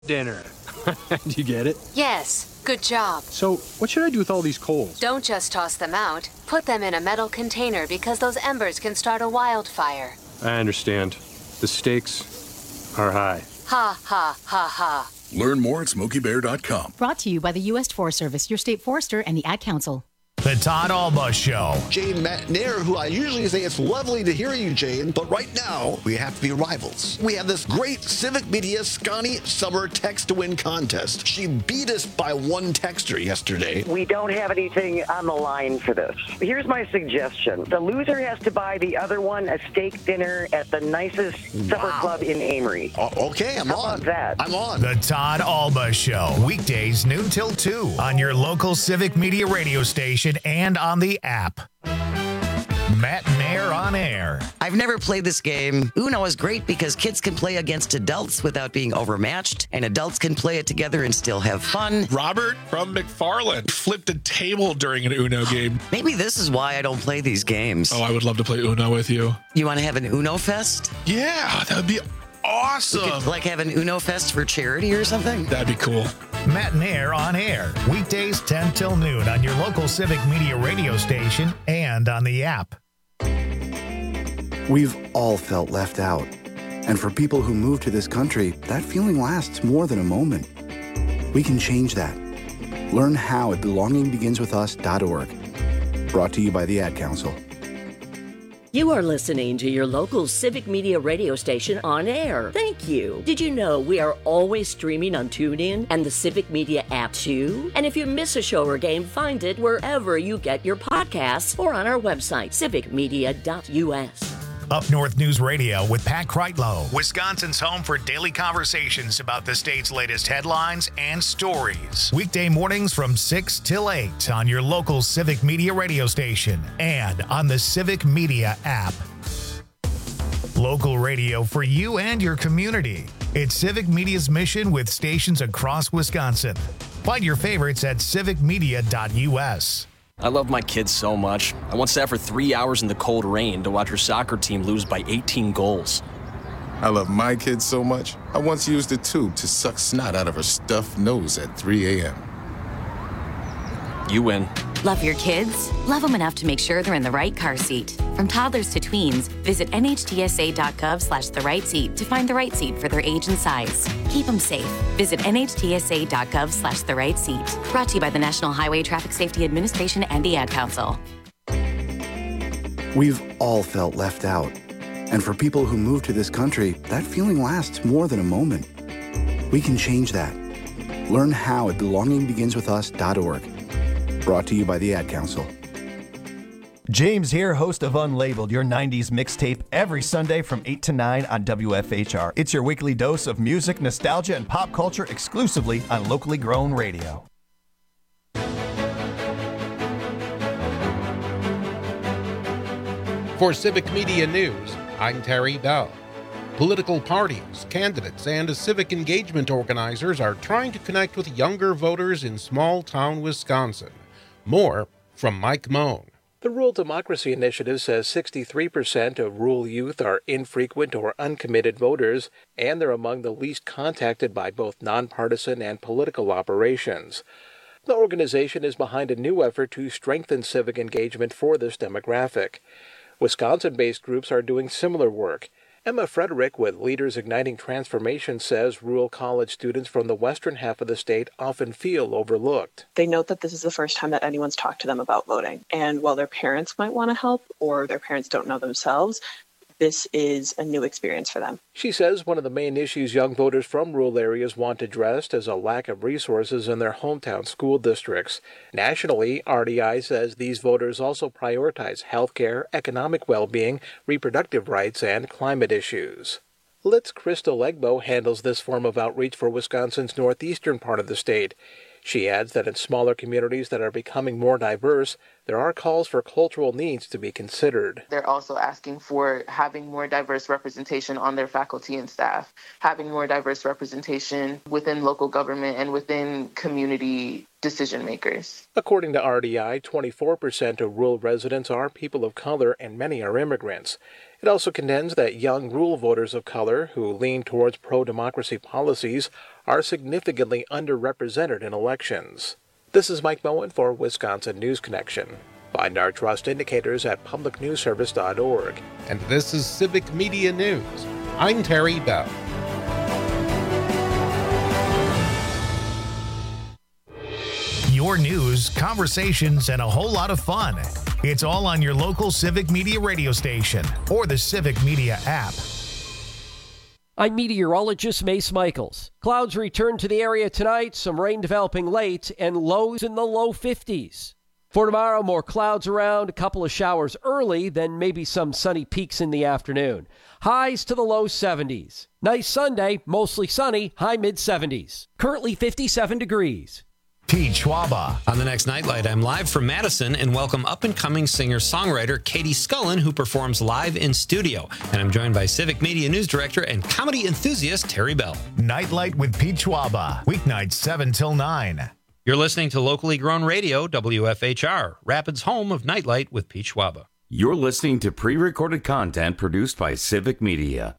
dinner. Do you get it? Yes, good job. So, what should I do with all these coals? Don't just toss them out. Put them in a metal container because those embers can start a wildfire. I understand. The stakes are high. Ha, ha, ha, ha. Learn more at SmokeyBear.com. Brought to you by the U.S. Forest Service, your state forester, and the Ad Council. The Todd Alba Show. Jane McNair, who I usually say it's lovely to hear you, Jane, but right now we have to be rivals. We have this great Civic Media Scotty Summer Text to Win contest. She beat us by one texter yesterday. We don't have anything on the line for this. Here's my suggestion. The loser has to buy the other one a steak dinner at the nicest supper club in Amory. Okay, I'm How on. about that? I'm on. The Todd Alba Show. Weekdays noon till 2 on your local Civic Media radio station and on the app. Matt Nair on air. I've never played this game. Uno is great because kids can play against adults without being overmatched, and adults can play it together and still have fun. Robert from McFarland flipped a table during an Uno game. Maybe this is why I don't play these games. Oh, I would love to play Uno with you. You want to have an Uno Fest? Yeah, that would be awesome. We could, like, have an Uno Fest for charity or something? That'd be cool. Matt Nair on air. Weekdays 10 till noon on your local Civic Media radio station and on the app. We've all felt left out. And for people who move to this country, that feeling lasts more than a moment. We can change that. Learn how at belongingbeginswithus.org. Brought to you by the Ad Council. You are listening to your local Civic Media radio station on air. Thank you. Did you know we are always streaming on TuneIn and the Civic Media app too? And if you miss a show or game, find it wherever you get your podcasts or on our website, civicmedia.us. Up North News Radio with Pat Kreitlow, Wisconsin's home for daily conversations about the state's latest headlines and stories. Weekday mornings from 6 till 8 on your local Civic Media radio station and on the Civic Media app. Local radio for you and your community. It's Civic Media's mission with stations across Wisconsin. Find your favorites at civicmedia.us. I love my kids so much. I once sat for 3 hours in the cold rain to watch her soccer team lose by 18 goals. I love my kids so much, I once used a tube to suck snot out of her stuffed nose at 3 a.m. You win. Love your kids? Love them enough to make sure they're in the right car seat. From toddlers to tweens, visit nhtsa.gov/the right seat to find the right seat for their age and size. Keep them safe. Visit nhtsa.gov/the right seat. Brought to you by the National Highway Traffic Safety Administration and the Ad Council. We've all felt left out. And for people who move to this country, that feeling lasts more than a moment. We can change that. Learn how at belongingbeginswithus.org. Brought to you by the Ad Council. James here, host of Unlabeled, your 90s mixtape, every Sunday from 8 to 9 on WFHR. It's your weekly dose of music, nostalgia, and pop culture exclusively on locally grown radio. For Civic Media News, I'm Terry Bell. Political parties, candidates, and civic engagement organizers are trying to connect with younger voters in small-town Wisconsin. More from Mike Moan. The Rural Democracy Initiative says 63% of rural youth are infrequent or uncommitted voters, and they're among the least contacted by both nonpartisan and political operations. The organization is behind a new effort to strengthen civic engagement for this demographic. Wisconsin-based groups are doing similar work. Emma Frederick with Leaders Igniting Transformation says rural college students from the western half of the state often feel overlooked. They note that this is the first time that anyone's talked to them about voting. And while their parents might want to help or their parents don't know themselves, this is a new experience for them. She says one of the main issues young voters from rural areas want addressed is a lack of resources in their hometown school districts. Nationally, RDI says these voters also prioritize health care, economic well-being, reproductive rights, and climate issues. Litz Crystal Egbo handles this form of outreach for Wisconsin's northeastern part of the state. She adds that in smaller communities that are becoming more diverse, there are calls for cultural needs to be considered. They're also asking for having more diverse representation on their faculty and staff, having more diverse representation within local government and within community decision makers. According to RDI, 24% of rural residents are people of color and many are immigrants. It also contends that young rural voters of color who lean towards pro-democracy policies are significantly underrepresented in elections. This is Mike Moen for Wisconsin News Connection. Find our trust indicators at publicnewsservice.org. And this is Civic Media News. I'm Terry Bell. Your news, conversations, and a whole lot of fun. It's all on your local Civic Media radio station or the Civic Media app. I'm meteorologist Mace Michaels. Clouds return to the area tonight, some rain developing late, and lows in the low 50s. For tomorrow, more clouds around, a couple of showers early, then maybe some sunny peaks in the afternoon. Highs to the low 70s. Nice Sunday, mostly sunny, high mid-70s. Currently 57 degrees. Pete Schwaba. On the next Nightlight, I'm live from Madison and welcome up-and-coming singer-songwriter Katie Scullin, who performs live in studio. And I'm joined by Civic Media News Director and comedy enthusiast Terry Bell. Nightlight with Pete Schwaba, weeknights 7 till 9. You're listening to locally grown radio, WFHR, Rapids' home of Nightlight with Pete Schwaba. You're listening to pre-recorded content produced by Civic Media.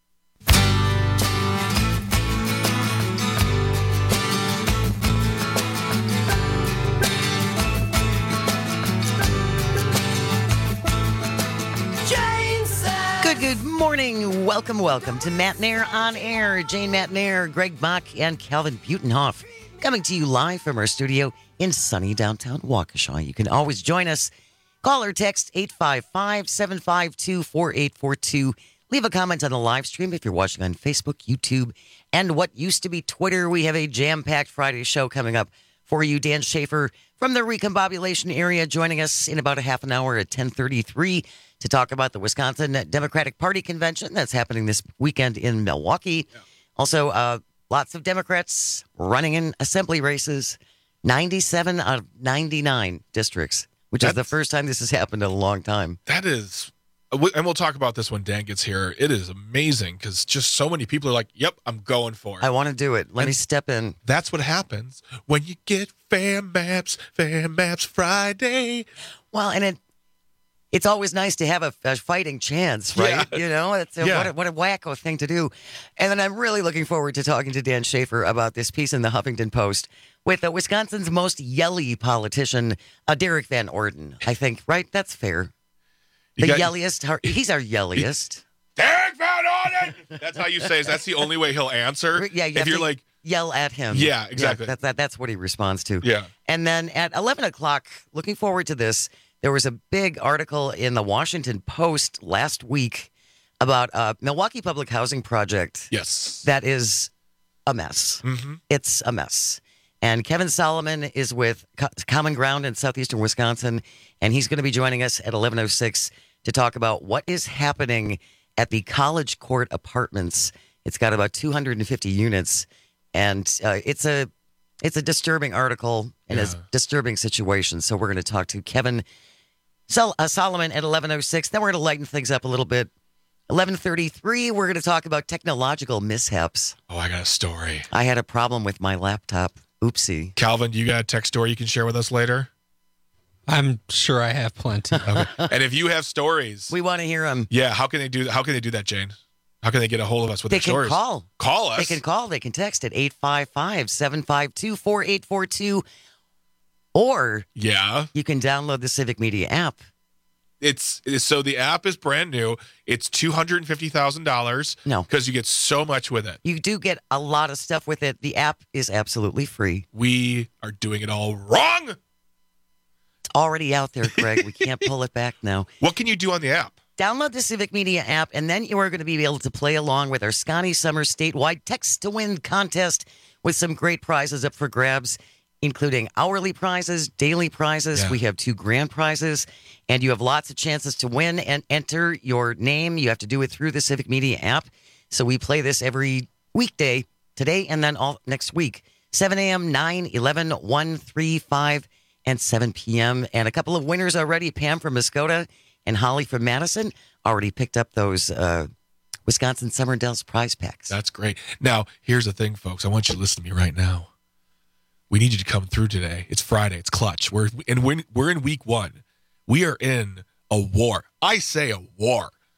Good morning. Welcome to Matt Nair on Air. Jane Matt Nair, Greg Mock, and Calvin Butenhoff coming to you live from our studio in sunny downtown Waukesha. You can always join us. Call or text 855-752-4842. Leave a comment on the live stream if you're watching on Facebook, YouTube, and what used to be Twitter. We have a jam-packed Friday show coming up for you. Dan Schaefer from the Recombobulation area joining us in about a half an hour at 10:33 to talk about the Wisconsin Democratic Party Convention that's happening this weekend in Milwaukee. Yeah. Also, lots of Democrats running in assembly races, 97 out of 99 districts, which is the first time this has happened in a long time. That is, and we'll talk about this when Dan gets here. It is amazing because just so many people are like, yep, I'm going for it. I want to do it. Let me step in. That's what happens when you get Fan Maps Friday. Well, and it's always nice to have a fighting chance, right? Yeah. You know, it's what a wacko thing to do. And then I'm really looking forward to talking to Dan Schaefer about this piece in the Huffington Post with Wisconsin's most yelly politician, Derek Van Orden, I think, right? That's fair. Yelliest. He's our yelliest. Derek Van Orden! That's how you say it. That's the only way he'll answer. Yeah, if you're like, yell at him. Yeah, exactly. Yeah, that's what he responds to. Yeah. And then at 11 o'clock, looking forward to this, there was a big article in the Washington Post last week about a Milwaukee Public Housing Project. Yes. That is a mess. Mm-hmm. It's a mess. And Kevin Solomon is with Common Ground in southeastern Wisconsin, and he's going to be joining us at 11:06 to talk about what is happening at the College Court Apartments. It's got about 250 units, and it's a disturbing article and a disturbing situation. So we're going to talk to Kevin Solomon at 11:06. Then we're going to lighten things up a little bit. 11:33, we're going to talk about technological mishaps. Oh, I got a story. I had a problem with my laptop. Oopsie. Calvin, you got a tech story you can share with us later? I'm sure I have plenty. Okay. And if you have stories, we want to hear them. Yeah, how can they do that, Jane? How can they get a hold of us with their stories? They can call. Call us. They can call. They can text at 855-752-4842. Or you can download the Civic Media app. So the app is brand new. It's $250,000. No. Because you get so much with it. You do get a lot of stuff with it. The app is absolutely free. We are doing it all wrong. It's already out there, Greg. We can't pull it back now. What can you do on the app? Download the Civic Media app, and then you are going to be able to play along with our Scotty Summer statewide text-to-win contest with some great prizes up for grabs, including hourly prizes, daily prizes. Yeah. We have 2 grand prizes, and you have lots of chances to win and enter your name. You have to do it through the Civic Media app. So we play this every weekday, today and then all next week, 7 a.m., 9, 11, 1, 3, 5, and 7 p.m. And a couple of winners already, Pam from Muskota and Holly from Madison, already picked up those Wisconsin Summer Dells prize packs. That's great. Now, here's the thing, folks. I want you to listen to me right now. We need you to come through today. It's Friday. It's clutch. We're in week 1. We are in a war. I say a war.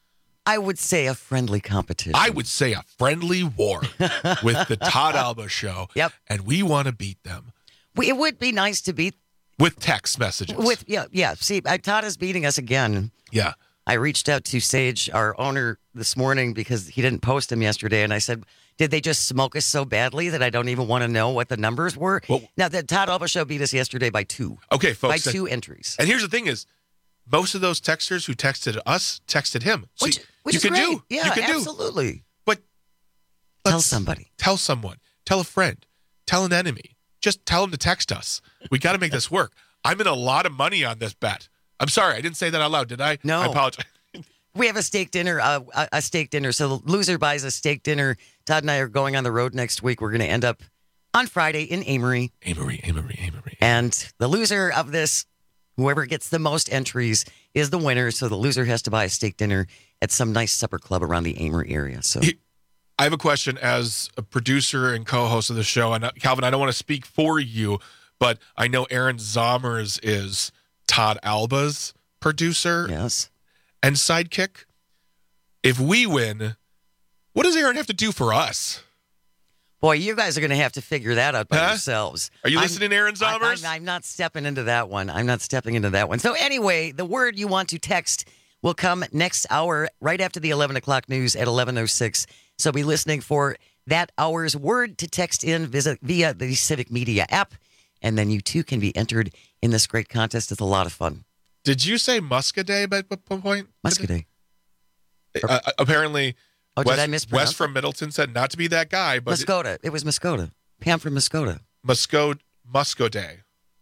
I would say a friendly competition. I would say a friendly war with the Todd Alba Show. Yep. And we want to beat them. It would be nice to beat. With text messages. Yeah. See, Todd is beating us again. Yeah. I reached out to Sage, our owner, this morning because he didn't post them yesterday. And I said, did they just smoke us so badly that I don't even want to know what the numbers were? Well, now, the Todd Alba Show beat us yesterday by 2. Okay, folks. By 2 entries. And here's the thing is, most of those texters who texted us texted him. So Which you is can great. do. Yeah, you can absolutely. But tell somebody. Tell someone. Tell a friend. Tell an enemy. Just tell them to text us. We got to make this work. I'm in a lot of money on this bet. I'm sorry, I didn't say that out loud, did I? No. I apologize. We have a steak dinner. A steak dinner. So the loser buys a steak dinner. Todd and I are going on the road next week. We're going to end up on Friday in Amory. Amory. And the loser of this, whoever gets the most entries, is the winner. So the loser has to buy a steak dinner at some nice supper club around the Amory area. So I have a question as a producer and co-host of the show. And Calvin, I don't want to speak for you, but I know Aaron Zommers is Todd Alba's producer. Yes. And sidekick. If we win, what does Aaron have to do for us? Boy, you guys are going to have to figure that out by yourselves. Are you listening, Aaron Zommers? I'm not stepping into that one. So anyway, the word you want to text will come next hour, right after the 11 o'clock news at 11:06. So be listening for that hour's word to text in via the Civic Media app. And then you too can be entered in this great contest. It's a lot of fun. Did you say Muscadet by one point? Muscadet. Apparently, did I mispronounce Wes from Middleton said not to be that guy. But Muscoda. It was Muscoda. Pam from Muscoda. Muscodet.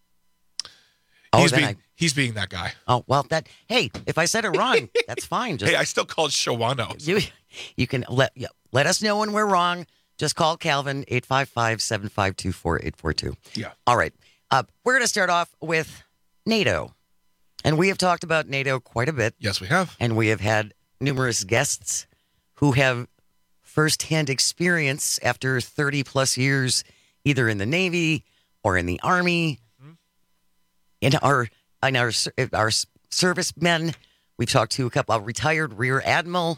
He's being that guy. Oh, well, hey, if I said it wrong, that's fine. Hey, I still called Shawano. You can let us know when we're wrong. Just call Calvin, 855-752-4842. Yeah. All right. We're going to start off with NATO. And we have talked about NATO quite a bit. Yes, we have. And we have had numerous guests who have firsthand experience after 30-plus years, either in the Navy or in the Army. In our servicemen, we've talked to a couple of retired Rear Admiral.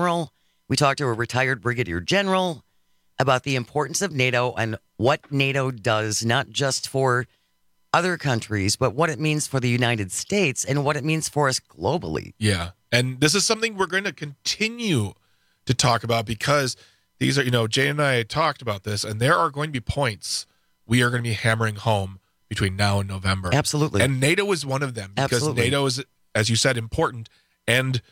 We talked to a retired Brigadier General about the importance of NATO and what NATO does, not just for other countries, but what it means for the United States and what it means for us globally. Yeah. And this is something we're going to continue to talk about because these are, Jay and I talked about this, and there are going to be points we are going to be hammering home between now and November. Absolutely. And NATO is one of them because Absolutely. NATO is, as you said, important. And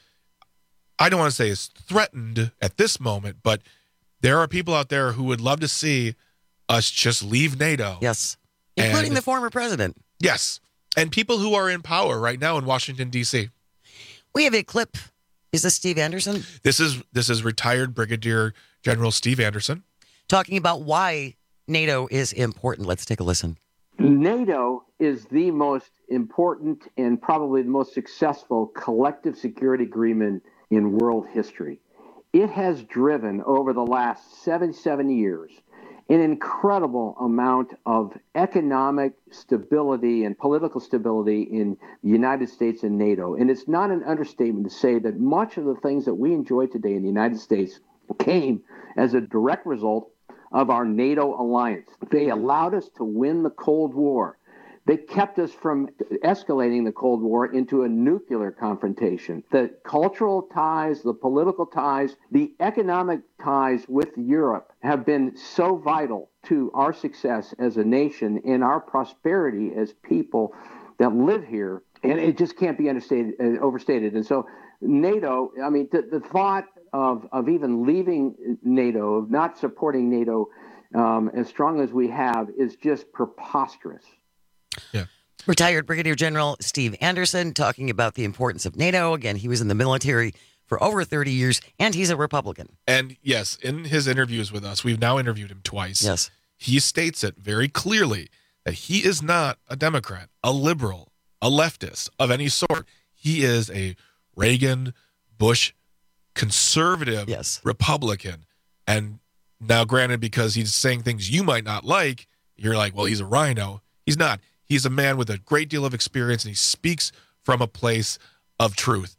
I don't want to say it's threatened at this moment, but there are people out there who would love to see us just leave NATO. Yes. Including the former president. Yes. And people who are in power right now in Washington, D.C. We have a clip. Is this Steve Anderson? This is retired Brigadier General Steve Anderson. Talking about why NATO is important. Let's take a listen. NATO is the most important and probably the most successful collective security agreement in world history. It has driven over the last 77 years an incredible amount of economic stability and political stability in the United States and NATO. And it's not an understatement to say that much of the things that we enjoy today in the United States came as a direct result of our NATO alliance. They allowed us to win the Cold War. They kept us from escalating the Cold War into a nuclear confrontation. The cultural ties, the political ties, the economic ties with Europe have been so vital to our success as a nation and our prosperity as people that live here. And it just can't be overstated. And so NATO, I mean, the thought of even leaving NATO, of not supporting NATO as strong as we have is just preposterous. Yeah. Retired Brigadier General Steve Anderson talking about the importance of NATO. Again, he was in the military for over 30 years, and he's a Republican. And yes, in his interviews with us, we've now interviewed him twice. Yes. He states it very clearly that he is not a Democrat, a liberal, a leftist of any sort. He is a Reagan, Bush, conservative Republican. And now, granted, because he's saying things you might not like, you're like, well, he's a rhino. He's not. He's a man with a great deal of experience, and he speaks from a place of truth.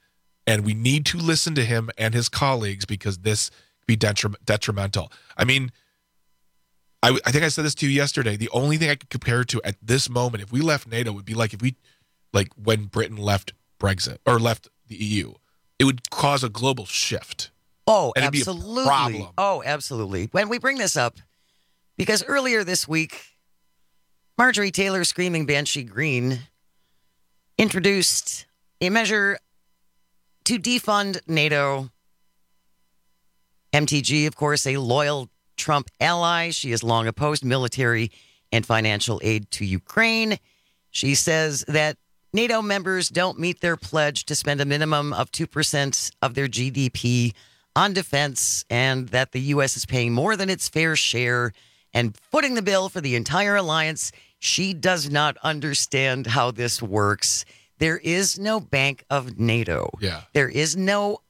And we need to listen to him and his colleagues because this could be detrimental. I mean, I think I said this to you yesterday. The only thing I could compare it to at this moment, if we left NATO, would be like when Britain left Brexit or left the EU. It would cause a global shift. Oh, and absolutely. It'd be a problem. Oh, absolutely. When we bring this up, because earlier this week, Marjorie Taylor Screaming Banshee Green introduced a measure to defund NATO. MTG, of course, a loyal Trump ally. She has long opposed military and financial aid to Ukraine. She says that NATO members don't meet their pledge to spend a minimum of 2% of their GDP on defense, and that the U.S. is paying more than its fair share and footing the bill for the entire alliance. She does not understand how this works. There is no Bank of NATO. Yeah. There is no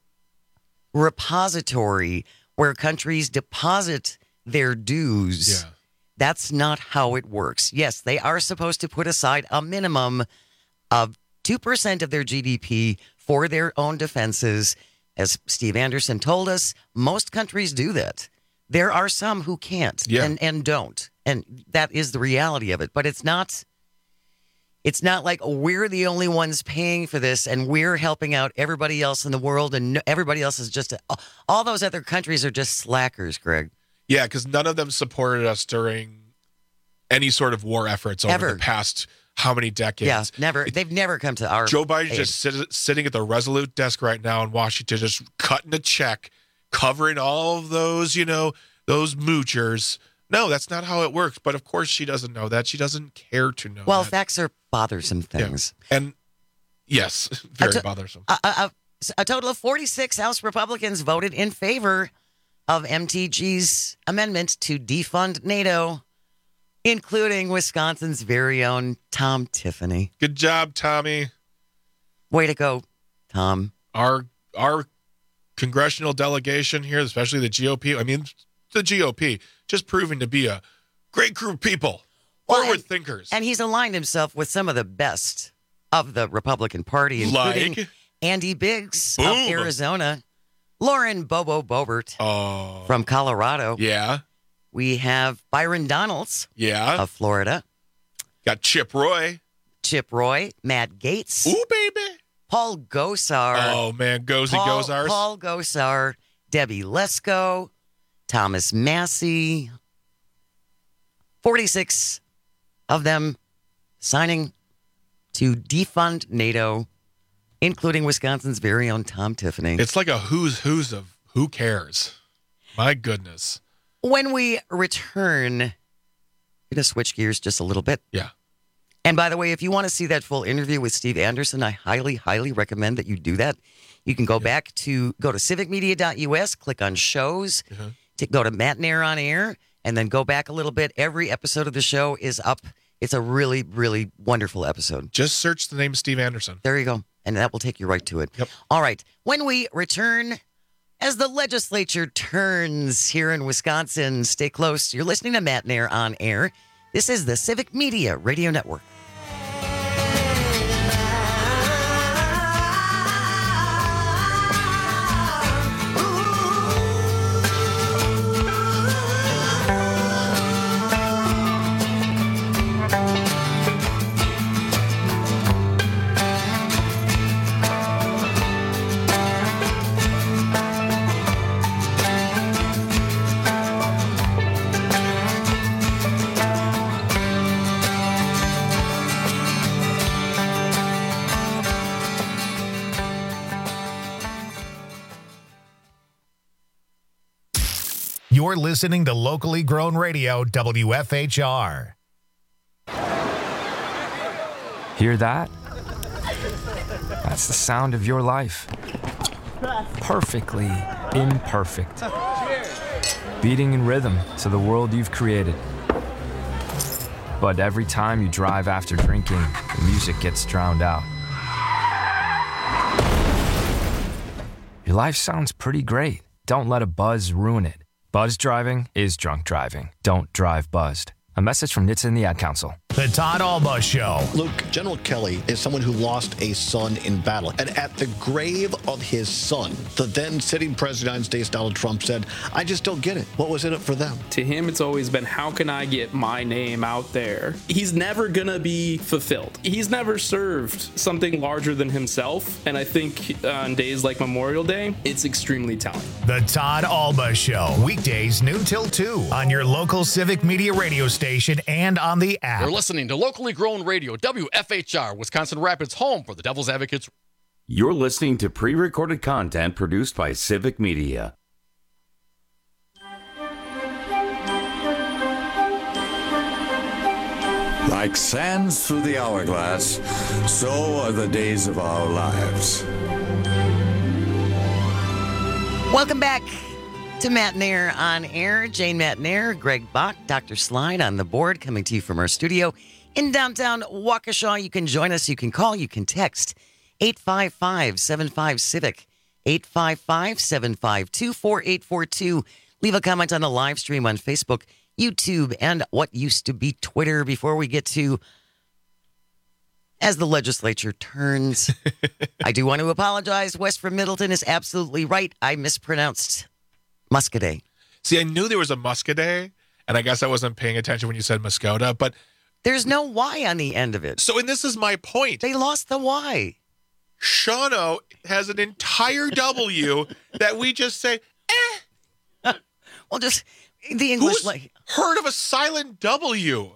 repository where countries deposit their dues. Yeah. That's not how it works. Yes, they are supposed to put aside a minimum of 2% of their GDP for their own defenses. As Steve Anderson told us, most countries do that. There are some who can't and don't. And that is the reality of it. But it's not like we're the only ones paying for this and we're helping out everybody else in the world and everybody else is just all those other countries are just slackers, Greg. Yeah, because none of them supported us during any sort of war efforts over the past how many decades? Yeah, never. They've never come to our Joe Biden's aid. just sitting at the Resolute desk right now in Washington, just cutting a check, covering all of those, those moochers. No, that's not how it works. But of course she doesn't know that. She doesn't care to know Well, that. facts are bothersome things. Yeah. And yes, very bothersome. A total of 46 House Republicans voted in favor of MTG's amendment to defund NATO, including Wisconsin's very own Tom Tiffany. Good job, Tommy. Way to go, Tom. Our congressional delegation here, especially the GOP, the GOP, just proving to be a great group of people, forward thinkers. And he's aligned himself with some of the best of the Republican Party, including Andy Biggs of Arizona, Lauren Bobo Boebert from Colorado. Yeah. We have Byron Donalds of Florida. Got Chip Roy, Matt Gaetz. Ooh, baby. Paul Gosar. Oh, man, Gozars. Paul Gosar, Debbie Lesko, Thomas Massey. 46 of them signing to defund NATO, including Wisconsin's very own Tom Tiffany. It's like a who's of who cares. My goodness. When we return, we're going to switch gears just a little bit. Yeah. And by the way, if you want to see that full interview with Steve Anderson, I highly, highly recommend that you do that. You can go back to civicmedia.us, click on shows, go to Matt Nair on Air, and then go back a little bit. Every episode of the show is up. It's a really, really wonderful episode. Just search the name Steve Anderson. There you go. And that will take you right to it. Yep. All right. When we return, as the legislature turns here in Wisconsin, stay close. You're listening to Matt Nair on Air. This is the Civic Media Radio Network. You're listening to locally grown radio, WFHR. Hear that? That's the sound of your life. Perfectly imperfect. Beating in rhythm to the world you've created. But every time you drive after drinking, the music gets drowned out. Your life sounds pretty great. Don't let a buzz ruin it. Buzz driving is drunk driving. Don't drive buzzed. A message from NHTSA and the Ad Council. The Todd Alba Show. Luke, General Kelly is someone who lost a son in battle. And at the grave of his son, the then sitting President of the United States, Donald Trump, said, I just don't get it. What was in it for them? To him, it's always been, how can I get my name out there? He's never going to be fulfilled. He's never served something larger than himself. And I think on days like Memorial Day, it's extremely telling. The Todd Alba Show. Weekdays noon till 2 on your local Civic Media radio station and on the app. You're listening to locally grown radio, WFHR, Wisconsin Rapids, home for the Devil's Advocates. You're listening to pre-recorded content produced by Civic Media. Like sands through the hourglass, so are the days of our lives. Welcome back to Matt Nair on Air. Jane Matt Nair, Greg Bach, Dr. Slide on the board, coming to you from our studio in downtown Waukesha. You can join us, you can call, you can text 855-75-CIVIC, 855-752-4842. Leave a comment on the live stream on Facebook, YouTube, and what used to be Twitter before we get to as the legislature turns. I do want to apologize. Wes from Middleton is absolutely right. I mispronounced Muscadet. See, I knew there was a Muscadet, and I guess I wasn't paying attention when you said Muscota, but there's no Y on the end of it. So, and this is my point. They lost the Y. Shawano has an entire W that we just say, Well, just the English. Who's heard of a silent W?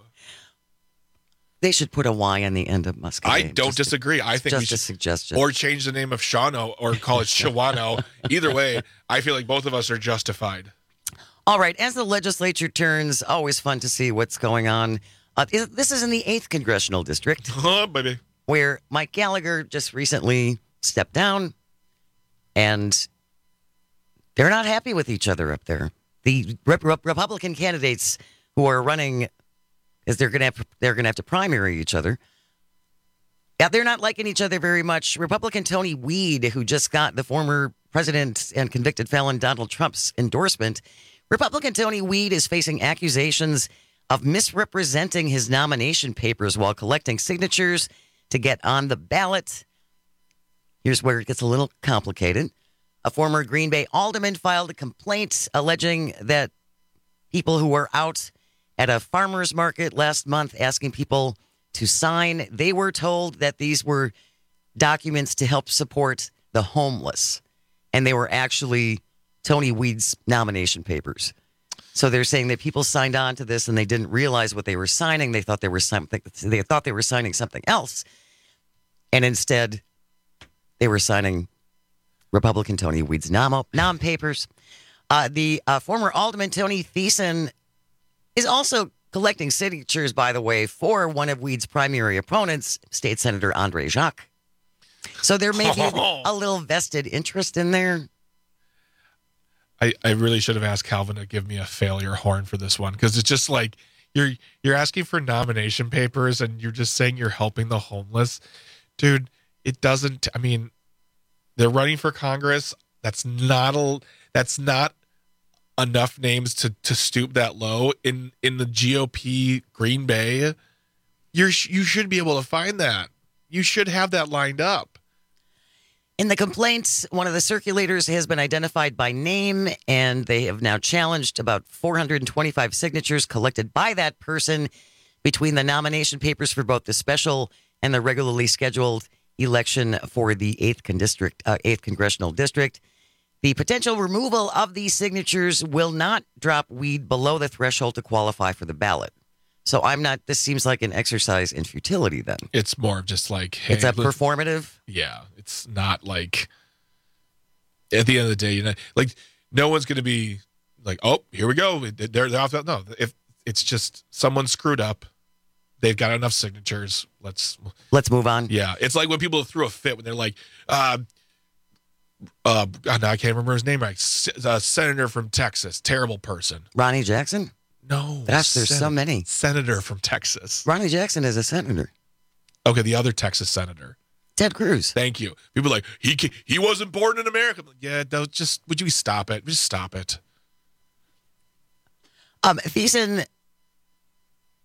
They should put a Y on the end of Muscadet. I don't disagree. I think we should, a suggestion. Or change the name of Shawano or call it Shawano. Either way, I feel like both of us are justified. All right. As the legislature turns, always fun to see what's going on. This is in the 8th Congressional District. Baby. Where Mike Gallagher just recently stepped down, and they're not happy with each other up there. The Republican candidates who are running, is they're gonna have to primary each other. Yeah, they're not liking each other very much. Republican Tony Weed, who just got the former president and convicted felon Donald Trump's endorsement, Republican Tony Weed is facing accusations of misrepresenting his nomination papers while collecting signatures to get on the ballot. Here's where it gets a little complicated. A former Green Bay alderman filed a complaint alleging that people who were out at a farmer's market last month asking people to sign, they were told that these were documents to help support the homeless. And they were actually Tony Weed's nomination papers. So they're saying that people signed on to this and they didn't realize what they were signing. They thought they were signing something else. And instead, they were signing Republican Tony Weed's nom papers. The former Alderman Tony Thiessen is also collecting signatures, by the way, for one of Weed's primary opponents, State Senator Andre Jacques. So there may be a little vested interest in there. I really should have asked Calvin to give me a failure horn for this one, because it's just like you're asking for nomination papers and you're just saying you're helping the homeless. Dude, it doesn't, I mean, they're running for Congress. That's not enough names to stoop that low in the GOP Green Bay. You should be able to find that. You should have that lined up. In the complaints, one of the circulators has been identified by name, and they have now challenged about 425 signatures collected by that person between the nomination papers for both the special and the regularly scheduled election for the 8th Congressional District. The potential removal of these signatures will not drop Weed below the threshold to qualify for the ballot. So this seems like an exercise in futility then. It's more of just like, hey, it's a performative. Yeah. It's not like, at the end of the day, like no one's going to be like, oh, here we go. They're off. No, if it's just someone screwed up, they've got enough signatures. Let's move on. Yeah. It's like when people threw a fit when they're like, I can't remember his name right. Senator from Texas, terrible person. Ronnie Jackson? No. Gosh, there's so many. Senator from Texas. Ronnie Jackson is a senator. Okay, the other Texas senator. Ted Cruz. Thank you. People are like, he wasn't born in America. Like, yeah, would you stop it? Just stop it. Thiessen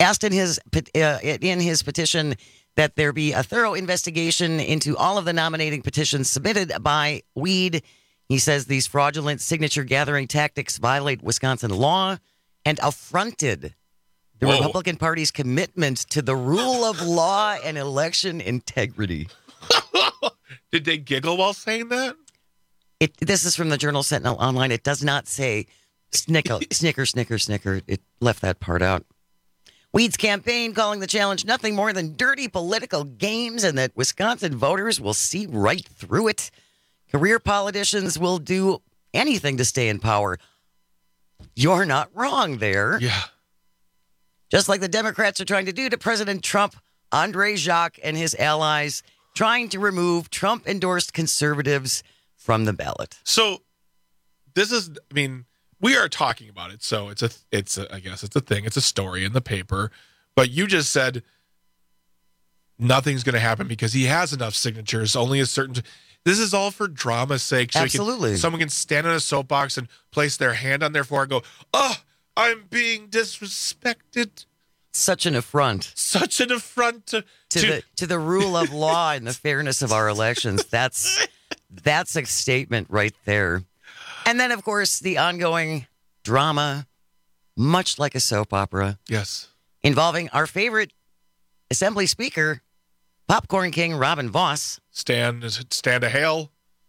asked in his petition that there be a thorough investigation into all of the nominating petitions submitted by Weed. He says these fraudulent signature gathering tactics violate Wisconsin law and affronted the Republican Party's commitment to the rule of law and election integrity. Did they giggle while saying that? This is from the Journal Sentinel Online. It does not say snicker. It left that part out. Weed's campaign calling the challenge nothing more than dirty political games and that Wisconsin voters will see right through it. Career politicians will do anything to stay in power. You're not wrong there. Yeah. Just like the Democrats are trying to do to President Trump, Andre Jacques and his allies trying to remove Trump-endorsed conservatives from the ballot. So this is, I mean, we are talking about it, so I guess it's a thing. It's a story in the paper. But you just said nothing's going to happen because he has enough signatures. Only a certain. This is all for drama's sake. So Absolutely. Someone can stand on a soapbox and place their hand on their forehead and go, "Oh, I'm being disrespected." Such an affront. Such an affront to the rule of law and the fairness of our elections. That's a statement right there. And then, of course, the ongoing drama, much like a soap opera. Yes. Involving our favorite Assembly Speaker, Popcorn King Robin Vos. Stand a hail.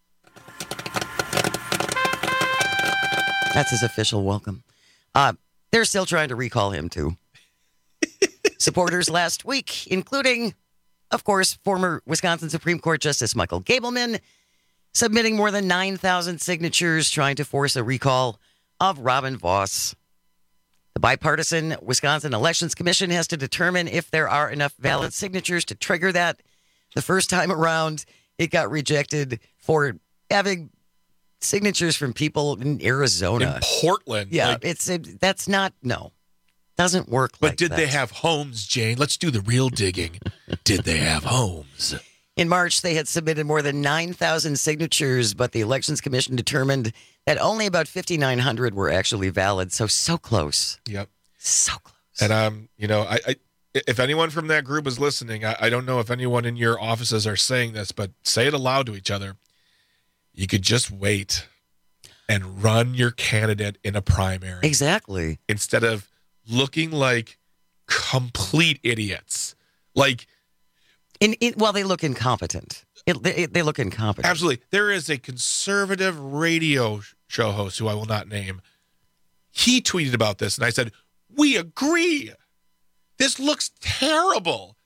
That's his official welcome. They're still trying to recall him, too. Supporters last week, including, of course, former Wisconsin Supreme Court Justice Michael Gableman, submitting more than 9,000 signatures trying to force a recall of Robin Vos. The bipartisan Wisconsin Elections Commission has to determine if there are enough valid signatures to trigger that. The first time around, it got rejected for having signatures from people in Arizona. In Portland. Yeah, that's not, no. Doesn't work like that. But did they have homes, Jane? Let's do the real digging. Did they have homes? In March, they had submitted more than 9,000 signatures, but the Elections Commission determined that only about 5,900 were actually valid. So close. Yep. So close. And, I if anyone from that group is listening, I don't know if anyone in your offices are saying this, but say it aloud to each other. You could just wait and run your candidate in a primary. Exactly. Instead of looking like complete idiots. Like, well, they look incompetent. They look incompetent. Absolutely. There is a conservative radio show host who I will not name. He tweeted about this, and I said, "We agree. This looks terrible.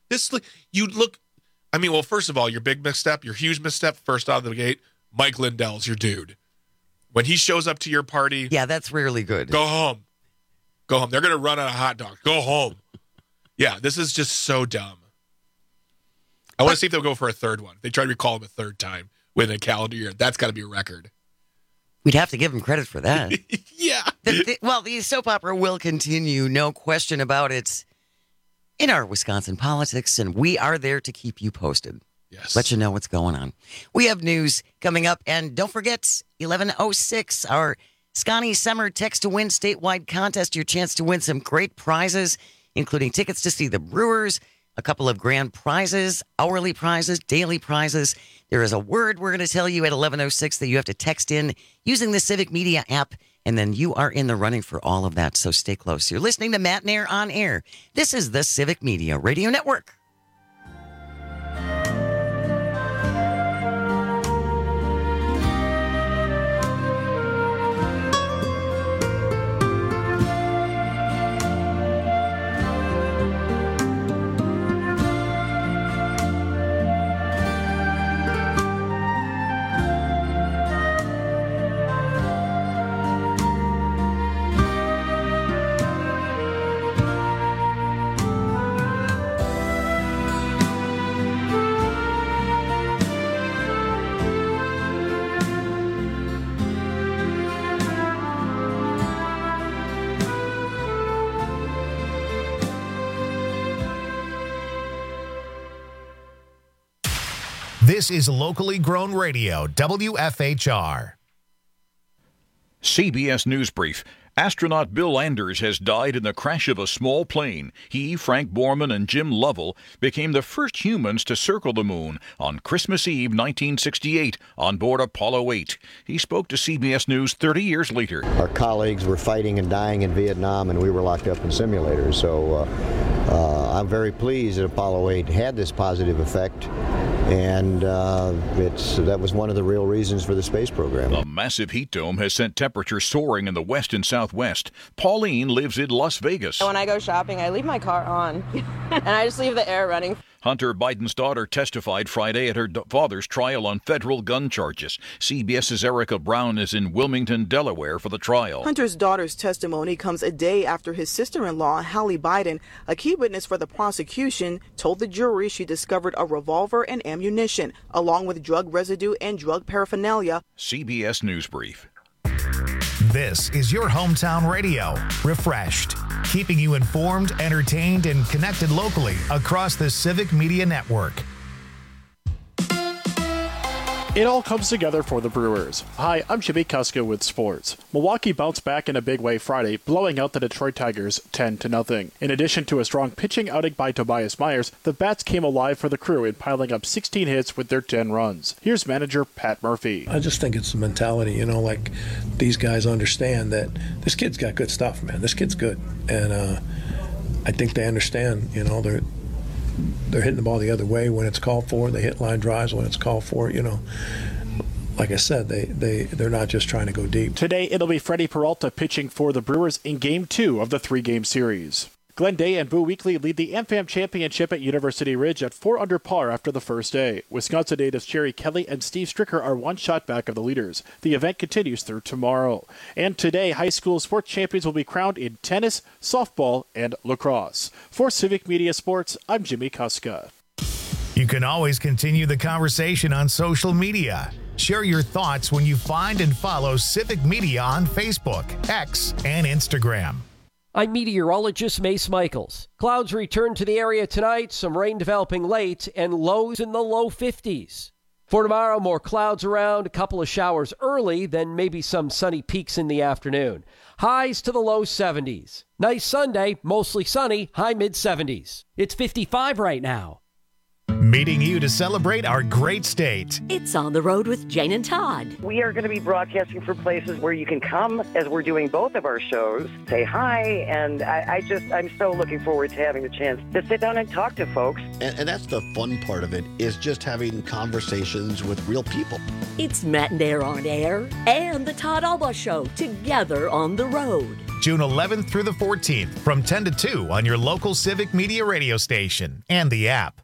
Well, first of all, your big misstep, your huge misstep, first out of the gate, Mike Lindell's your dude. When he shows up to your party, yeah, that's rarely good. Go home. Go home. They're going to run out of hot dogs. Go home. Yeah, this is just so dumb. I want to see if they'll go for a third one. They try to recall him a third time within a calendar year. That's got to be a record. We'd have to give him credit for that. Yeah. The soap opera will continue, no question about it, in our Wisconsin politics, and we are there to keep you posted. Yes. Let you know what's going on. We have news coming up, and don't forget, 11:06, our Scotty Summer Text to Win statewide contest, your chance to win some great prizes, including tickets to see the Brewers, a couple of grand prizes, hourly prizes, daily prizes. There is a word we're going to tell you at 11:06 that you have to text in using the Civic Media app, and then you are in the running for all of that, so stay close. You're listening to Matt Nair on Air. This is the Civic Media Radio Network. This is locally grown radio, WFHR. CBS News Brief. Astronaut Bill Anders has died in the crash of a small plane. He, Frank Borman, and Jim Lovell became the first humans to circle the moon on Christmas Eve 1968 on board Apollo 8. He spoke to CBS News 30 years later. Our colleagues were fighting and dying in Vietnam, and we were locked up in simulators. So I'm very pleased that Apollo 8 had this positive effect, and that was one of the real reasons for the space program. A massive heat dome has sent temperatures soaring in the west and southwest. Pauline lives in Las Vegas. When I go shopping, I leave my car on, and I just leave the air running. Hunter Biden's daughter testified Friday at her father's trial on federal gun charges. CBS's Erica Brown is in Wilmington, Delaware for the trial. Hunter's daughter's testimony comes a day after his sister-in-law, Hallie Biden, a key witness for the prosecution, told the jury she discovered a revolver and ammunition, along with drug residue and drug paraphernalia. CBS News Brief. This is your hometown radio, refreshed, keeping you informed, entertained, and connected locally across the Civic Media Network. It all comes together for the Brewers. Hi, I'm Jimmy Kuska with sports. Milwaukee bounced back in a big way Friday, blowing out the Detroit Tigers 10-0. In addition to a strong pitching outing by Tobias Myers, the bats came alive for the Crew in piling up 16 hits with their 10 runs. Here's manager Pat Murphy. I just think it's the mentality, like these guys understand that this kid's got good stuff, man. This kid's good. And I think they understand, they're hitting the ball the other way when it's called for. They hit line drives when it's called for. Like I said, they're not just trying to go deep. Today, it'll be Freddie Peralta pitching for the Brewers in Game 2 of the 3-game series. Glenn Day and Boo Weekley lead the AmFam Championship at University Ridge at 4 under par after the first day. Wisconsin natives Jerry Kelly and Steve Stricker are one shot back of the leaders. The event continues through tomorrow. And today, high school sports champions will be crowned in tennis, softball, and lacrosse. For Civic Media Sports, I'm Jimmy Kuska. You can always continue the conversation on social media. Share your thoughts when you find and follow Civic Media on Facebook, X, and Instagram. I'm meteorologist Mace Michaels. Clouds return to the area tonight, some rain developing late, and lows in the low 50s. For tomorrow, more clouds around, a couple of showers early, then maybe some sunny peaks in the afternoon. Highs to the low 70s. Nice Sunday, mostly sunny, high mid-70s. It's 55 right now. Meeting you to celebrate our great state. It's On the Road with Jane and Todd. We are going to be broadcasting from places where you can come as we're doing both of our shows, say hi, and I'm so looking forward to having the chance to sit down and talk to folks. And that's the fun part of it, is just having conversations with real people. It's Matt and Air on Air and the Todd Alba Show together on the road. June 11th through the 14th from 10 to 2 on your local Civic Media radio station and the app.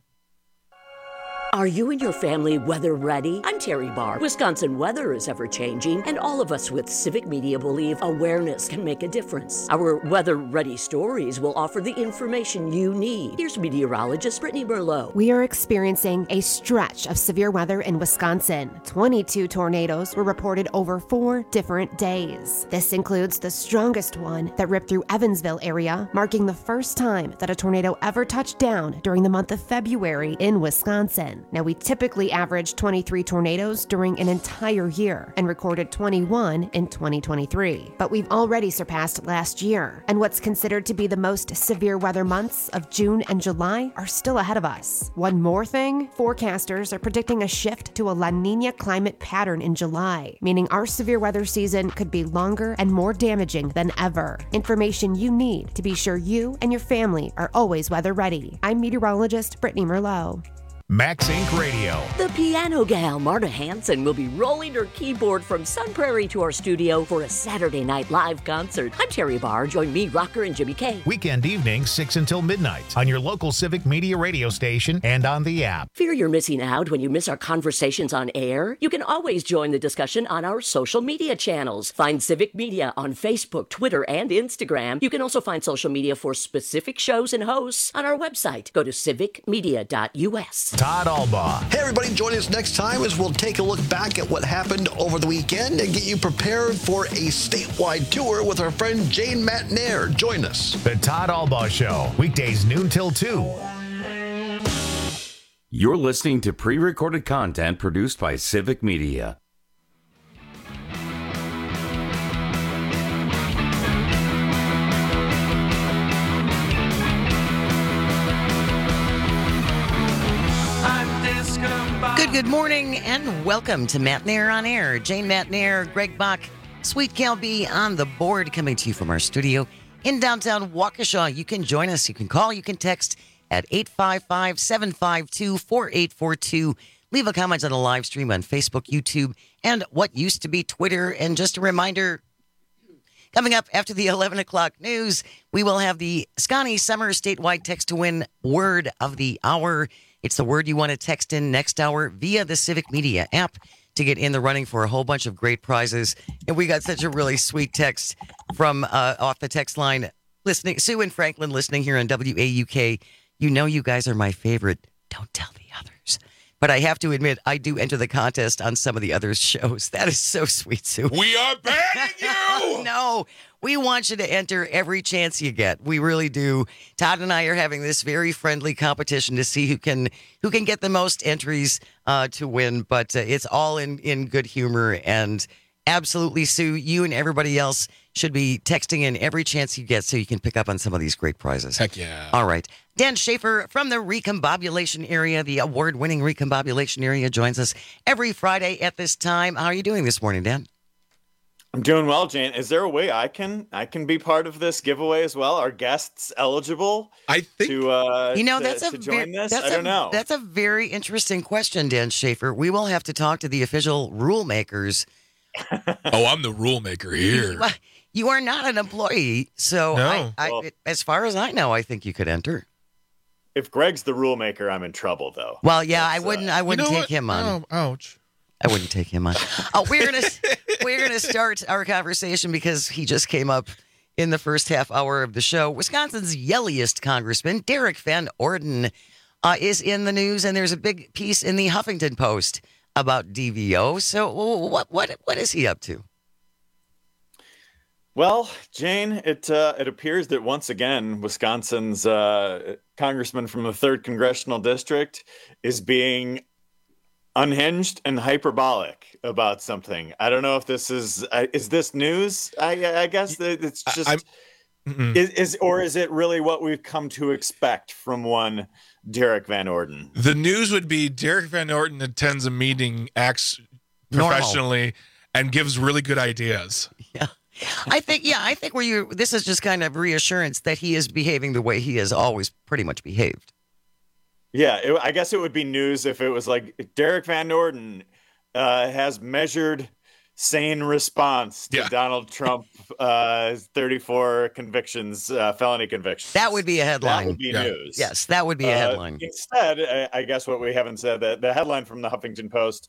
Are you and your family weather ready? I'm Terry Barr. Wisconsin weather is ever changing, and all of us with Civic Media believe awareness can make a difference. Our weather ready stories will offer the information you need. Here's meteorologist Brittany Merlot. We are experiencing a stretch of severe weather in Wisconsin. 22 tornadoes were reported over 4 different days. This includes the strongest one that ripped through Evansville area, marking the first time that a tornado ever touched down during the month of February in Wisconsin. Now, we typically average 23 tornadoes during an entire year and recorded 21 in 2023. But we've already surpassed last year, and what's considered to be the most severe weather months of June and July are still ahead of us. One more thing, forecasters are predicting a shift to a La Niña climate pattern in July, meaning our severe weather season could be longer and more damaging than ever. Information you need to be sure you and your family are always weather ready. I'm meteorologist Brittany Merlot. Max Inc. Radio. The piano gal, Marta Hanson, will be rolling her keyboard from Sun Prairie to our studio for a Saturday night live concert. I'm Terry Barr. Join me, Rocker, and Jimmy K. Weekend evenings, 6 until midnight on your local Civic Media radio station and on the app. Fear you're missing out when you miss our conversations on air? You can always join the discussion on our social media channels. Find Civic Media on Facebook, Twitter, and Instagram. You can also find social media for specific shows and hosts on our website. Go to civicmedia.us. Todd Alba. Hey, everybody, join us next time as we'll take a look back at what happened over the weekend and get you prepared for a statewide tour with our friend Jane Matt Nair. Join us. The Todd Alba Show, weekdays noon till 2. You're listening to pre-recorded content produced by Civic Media. Good morning and welcome to Matt Nair on Air. Jane Matt Nair, Greg Bach, Sweet Cal B on the board, coming to you from our studio in downtown Waukesha. You can join us. You can call. You can text at 855-752-4842. Leave a comment on the live stream on Facebook, YouTube, and what used to be Twitter. And just a reminder, coming up after the 11 o'clock news, we will have the Scotty Summer statewide text to win word of the hour. It's the word you want to text in next hour via the Civic Media app to get in the running for a whole bunch of great prizes. And we got such a really sweet text from off the text line. Listening, Sue and Franklin listening here on WAUK. You know you guys are my favorite. Don't tell the others. But I have to admit, I do enter the contest on some of the other shows. That is so sweet, Sue. We are banning you! No, we want you to enter every chance you get. We really do. Todd and I are having this very friendly competition to see who can get the most entries to win. But it's all in good humor. And absolutely, Sue, you and everybody else should be texting in every chance you get so you can pick up on some of these great prizes. Heck yeah. All right. Dan Schaefer from the Recombobulation area, the award-winning Recombobulation area, joins us every Friday at this time. How are you doing this morning, Dan? I'm doing well, Jane. Is there a way I can be part of this giveaway as well? Are guests eligible? I think to join this. I don't know. That's a very interesting question, Dan Schaefer. We will have to talk to the official rule makers. Oh, I'm the rule maker here. You are not an employee, so No. As far as I know, I think you could enter. If Greg's the rule maker, I'm in trouble, though. Well, yeah, I wouldn't take him on. Oh, ouch. I wouldn't take him on. We're gonna start our conversation because he just came up in the first half hour of the show. Wisconsin's yelliest congressman, Derek Van Orden, is in the news, and there's a big piece in the Huffington Post about DVO. So, what is he up to? Well, Jane, it appears that once again, Wisconsin's congressman from the 3rd Congressional District is being unhinged and hyperbolic about something. I don't know if this is this news? I guess that it's just is it really what we've come to expect from one Derek Van Orden? The news would be Derek Van Orden attends a meeting, acts professionally, and gives really good ideas. Yeah. I think this is just kind of reassurance that he is behaving the way he has always pretty much behaved. Yeah, I guess it would be news if it was like Derek Van Orden has measured, sane response to Donald Trump 34 convictions, felony convictions. That would be a headline. That would be news. Yes, that would be a headline. Instead, I guess what we haven't said, the headline from the Huffington Post,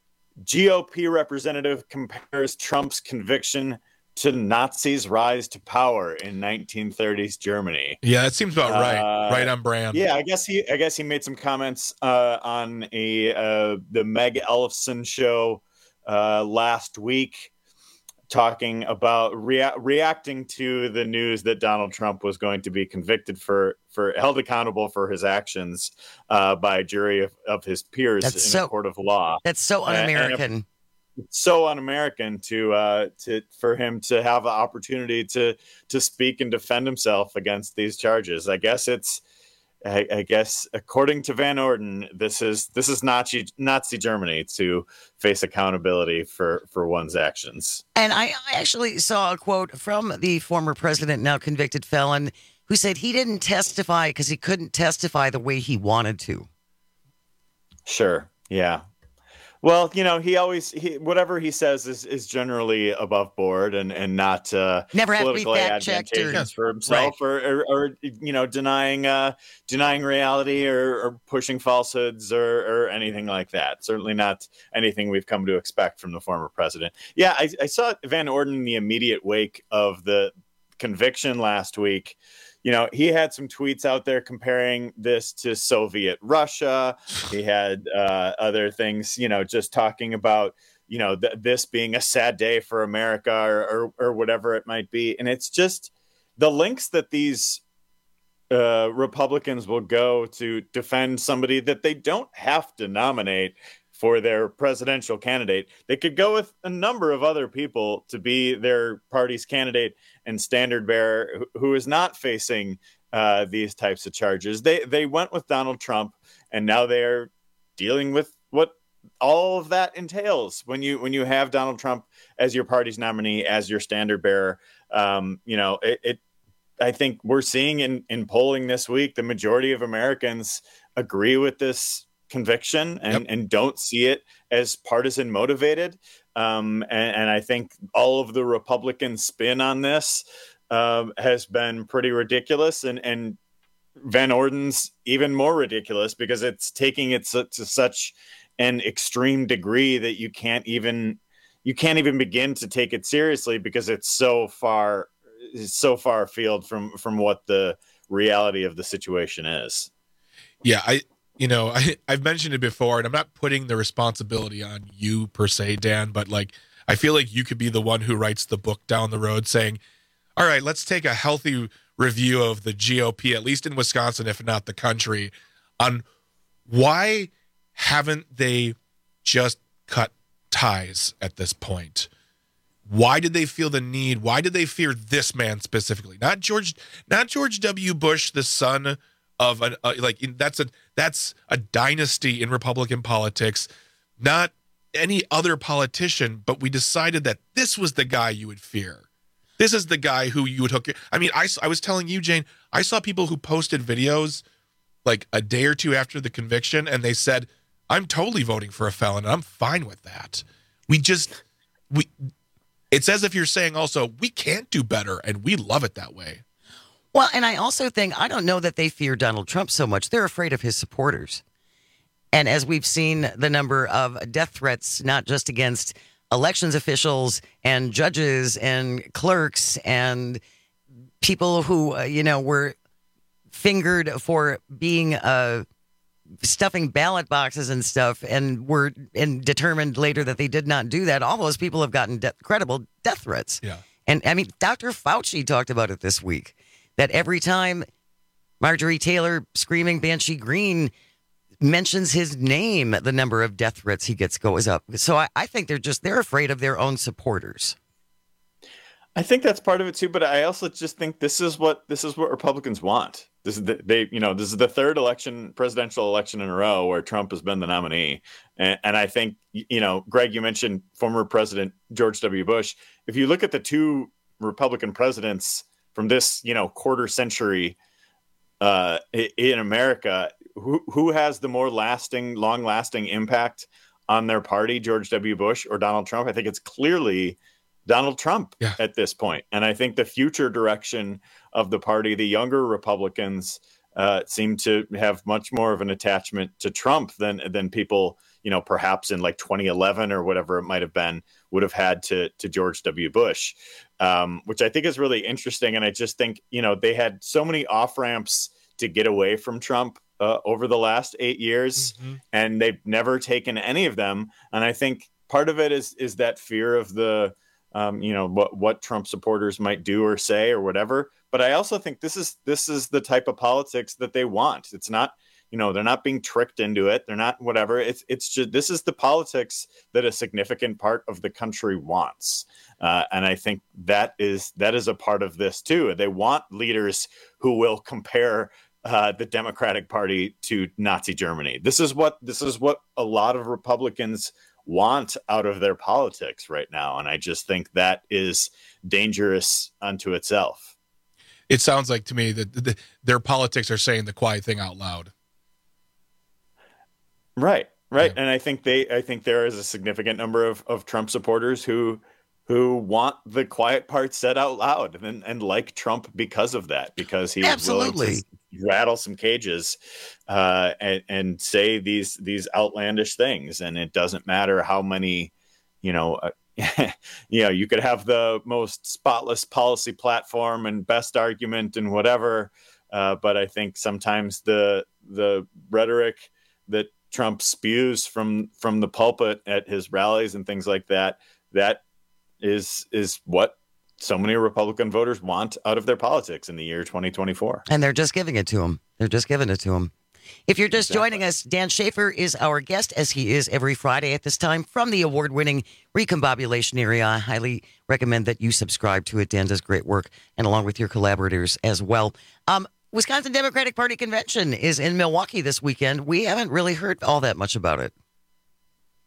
GOP representative compares Trump's conviction to Nazis' rise to power in 1930s Germany. Yeah, that seems about right. Right on brand. Yeah, I guess he made some comments on the Meg Ellefson show last week, talking about reacting to the news that Donald Trump was going to be convicted for held accountable for his actions by a jury of his peers in a court of law. That's so un-American. So un-American for him to have an opportunity to speak and defend himself against these charges. I guess according to Van Orden, this is Nazi Germany to face accountability for one's actions. And I actually saw a quote from the former president, now convicted felon, who said he didn't testify because he couldn't testify the way he wanted to. Sure. Yeah. Well, whatever he says is generally above board and not never have politically to be fact checked for himself, right. or denying reality or pushing falsehoods or anything like that. Certainly not anything we've come to expect from the former president. Yeah, I saw Van Orden in the immediate wake of the conviction last week. He had some tweets out there comparing this to Soviet Russia. He had other things, just talking about, this being a sad day for America or whatever it might be. And it's just the lengths that these Republicans will go to defend somebody that they don't have to nominate for their presidential candidate. They could go with a number of other people to be their party's candidate and standard bearer who is not facing these types of charges. They went with Donald Trump, and now they're dealing with what all of that entails when you have Donald Trump as your party's nominee, as your standard bearer. I think we're seeing in polling this week, the majority of Americans agree with this conviction and don't see it as partisan motivated. And I think all of the Republican spin on this has been pretty ridiculous, and Van Orden's even more ridiculous because it's taking it to such an extreme degree that you can't even begin to take it seriously because it's so far afield from what the reality of the situation is. Yeah, I've mentioned it before, and I'm not putting the responsibility on you per se, Dan, but like I feel like you could be the one who writes the book down the road saying, all right, let's take a healthy review of the GOP, at least in Wisconsin, if not the country, on why haven't they just cut ties at this point? Why did they feel the need? Why did they fear this man specifically? Not George W. Bush, the son of that's a dynasty in Republican politics, not any other politician, but we decided that this was the guy you would fear. This is the guy who you would hook. I mean, I was telling you, Jane, I saw people who posted videos like a day or two after the conviction, and they said, I'm totally voting for a felon, and I'm fine with that. It's as if you're saying also, we can't do better, and we love it that way. Well, and I also think, I don't know that they fear Donald Trump so much. They're afraid of his supporters. And as we've seen the number of death threats, not just against elections officials and judges and clerks and people who, were fingered for being stuffing ballot boxes and stuff and were determined later that they did not do that. All those people have gotten credible death threats. Yeah. And I mean, Dr. Fauci talked about it this week, that every time Marjorie Taylor Screaming Banshee Green mentions his name, the number of death threats he gets goes up. So I think they're afraid of their own supporters. I think that's part of it too, but I also just think this is what Republicans want. This is the third presidential election in a row where Trump has been the nominee. And I think, Greg, you mentioned former President George W. Bush. If you look at the two Republican presidents from this, quarter century in America, who has the more long-lasting impact on their party, George W. Bush or Donald Trump? I think it's clearly Donald Trump at this point. And I think the future direction of the party, the younger Republicans seem to have much more of an attachment to Trump than people, perhaps in like 2011 or whatever it might have been, would have had to George W. Bush, which I think is really interesting. And I just think, they had so many off-ramps to get away from Trump over the last 8 years, and they've never taken any of them. And I think part of it is that fear of the, what Trump supporters might do or say or whatever. But I also think this is the type of politics that they want. It's not, they're not being tricked into it. They're not whatever. It's just, this is the politics that a significant part of the country wants. And I think that is a part of this too. They want leaders who will compare the Democratic Party to Nazi Germany. This is what a lot of Republicans want out of their politics right now. And I just think that is dangerous unto itself. It sounds like to me that their politics are saying the quiet thing out loud. Right. Yeah. And I think there is a significant number of Trump supporters who want the quiet part said out loud and like Trump because of that, because he was willing to rattle some cages and say these outlandish things. And it doesn't matter how many, you could have the most spotless policy platform and best argument and whatever. But I think sometimes the rhetoric that Trump spews from the pulpit at his rallies and things like that is what so many Republican voters want out of their politics in the year 2024. And they're just giving it to him. If you're just joining us, Dan Schaefer is our guest, as he is every Friday at this time, from the award-winning Recombobulation area. I highly recommend that you subscribe to it. Dan does great work, and along with your collaborators as well. Wisconsin Democratic Party Convention is in Milwaukee this weekend. We haven't really heard all that much about it.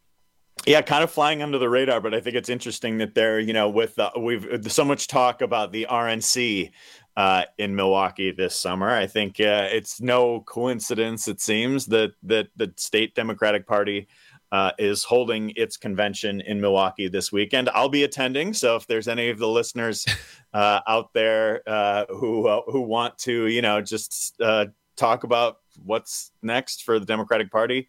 Yeah, kind of flying under the radar, but I think it's interesting that they're, with we've so much talk about the RNC in Milwaukee this summer. I think it's no coincidence, it seems, that the state Democratic Party is holding its convention in Milwaukee this weekend. I'll be attending, so if there's any of the listeners out there who want to, just talk about what's next for the Democratic Party,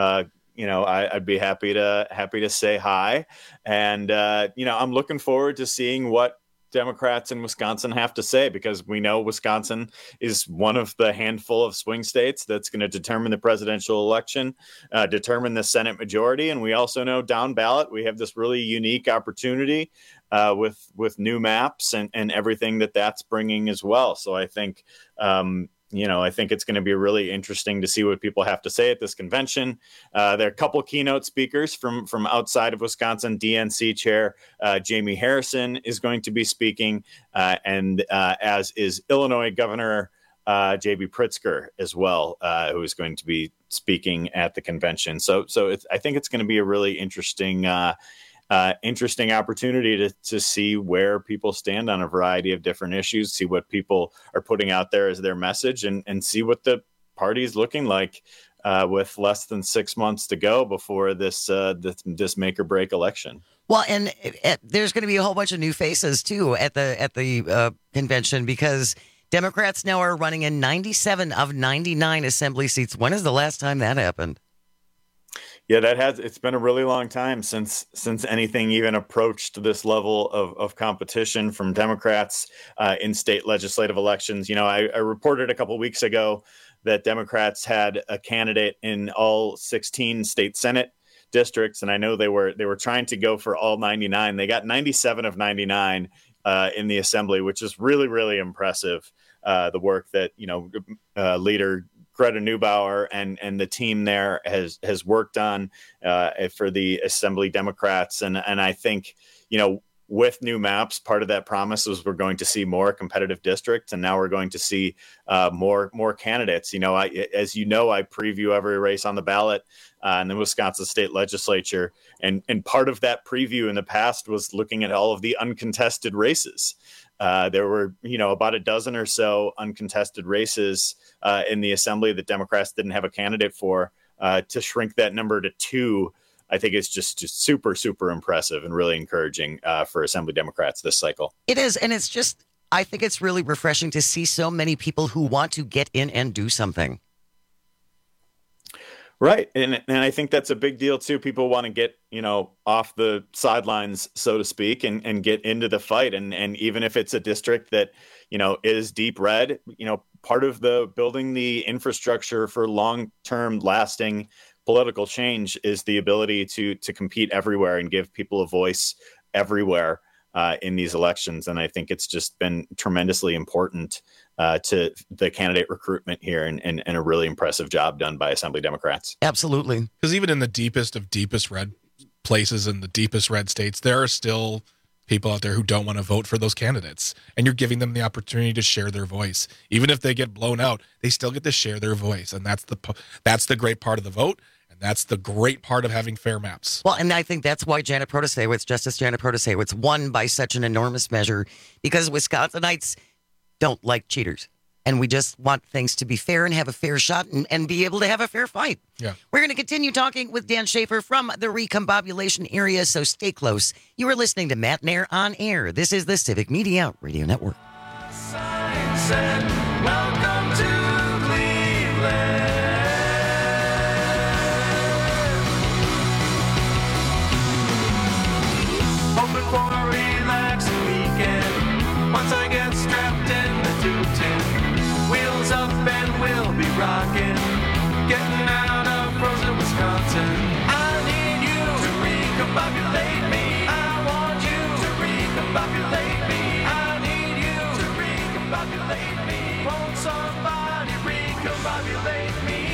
I'd be happy to say hi. And, I'm looking forward to seeing what Democrats in Wisconsin have to say, because we know Wisconsin is one of the handful of swing states that's going to determine the presidential election, determine the Senate majority. And we also know down ballot, we have this really unique opportunity with new maps and everything that's bringing as well. So I think, I think it's going to be really interesting to see what people have to say at this convention. There are a couple keynote speakers from outside of Wisconsin. DNC Chair Jamie Harrison is going to be speaking, and as is Illinois Governor J.B. Pritzker as well, who is going to be speaking at the convention. So I think it's going to be a really interesting opportunity to see where people stand on a variety of different issues, see what people are putting out there as their message, and see what the party is looking like with less than 6 months to go before this make or break election. Well, and there's going to be a whole bunch of new faces too at the convention, because Democrats now are running in 97 of 99 assembly seats. When is the last time that happened? Yeah, it's been a really long time since anything even approached this level of competition from Democrats in state legislative elections. I reported a couple of weeks ago that Democrats had a candidate in all 16 state Senate districts, and I know they were trying to go for all 99. They got 97 of 99 in the assembly, which is really, really impressive. The work that leader Greta Neubauer and the team there has worked on for the Assembly Democrats. And I think, with new maps, part of that promise was we're going to see more competitive districts, and now we're going to see more candidates. I preview every race on the ballot in the Wisconsin State Legislature. And part of that preview in the past was looking at all of the uncontested races. There were, about a dozen or so uncontested races in the assembly that Democrats didn't have a candidate for. To shrink that number to 2, I think it's just super, super impressive and really encouraging for Assembly Democrats this cycle. It is. And I think it's really refreshing to see so many people who want to get in and do something. Right. And I think that's a big deal, too. People want to get, off the sidelines, so to speak, and get into the fight. And even if it's a district that, is deep red, part of the building the infrastructure for long-term lasting political change is the ability to compete everywhere and give people a voice everywhere in these elections. And I think it's just been tremendously important to the candidate recruitment here, and a really impressive job done by Assembly Democrats. Absolutely. Because even in the deepest of deepest red places in the deepest red states, there are still people out there who don't want to vote for those candidates. And you're giving them the opportunity to share their voice. Even if they get blown out, they still get to share their voice. And that's the great part of the vote. And that's the great part of having fair maps. Well, and I think that's why Justice Janet Protasiewicz won by such an enormous measure, because Wisconsinites don't like cheaters. And we just want things to be fair and have a fair shot and be able to have a fair fight. Yeah. We're going to continue talking with Dan Schaefer from the Recombobulation area, so stay close. You are listening to Matt Nair on Air. This is the Civic Media Radio Network. Science and welcome to Cleveland. Hoping for a relaxing weekend. Once I get strapped in the 210, wheels up and we'll be rocking, getting out of frozen Wisconsin. I need you to recombobulate me. I want you to recombobulate me. I need you to recombobulate me. Won't somebody recombobulate me?